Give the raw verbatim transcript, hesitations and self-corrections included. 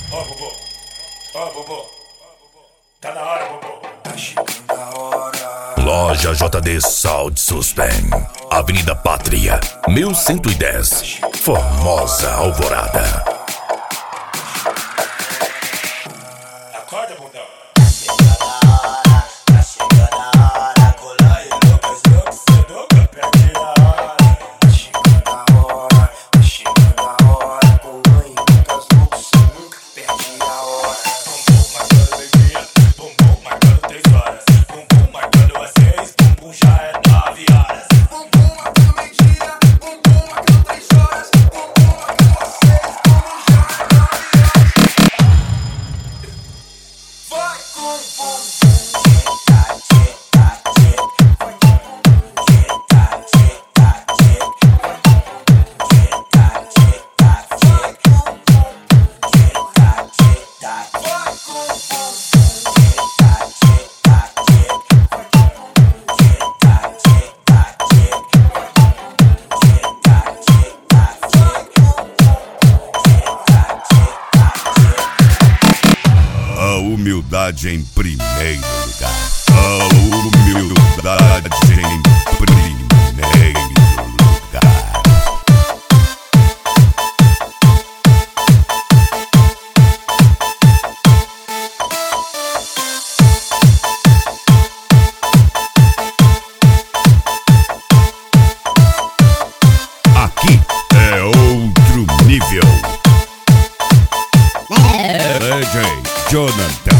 Ó, Bobô. Ó, Bobô. Tá na hora, Bobô. Tá chegando a hora. Loja J D Sound System, Avenida Pátria, mil cento e dez, Formosa, Alvorada. Acorda, bundão. Tá chegando a hora. Colar e Lucas, Lucas, eu nunca perdi a hora. Tá chegando a hora. Tá chegando a hora. Colar e Lucas, Lucas, eu nunca perdi a hora. Bumbum marcando meio-dia, bumbum marcando três horas. Bumbum marcando às seis, bumbum já é nove horas. Bumbum marcando meio-dia, bumbum marcando três horas. Bumbum marcando às seis, bumbum já é nove horas. Vai com o bumbum. A humildade em primeiro lugar. A humildade em primeiro lugar. Aqui é outro nível. D J Jonathan.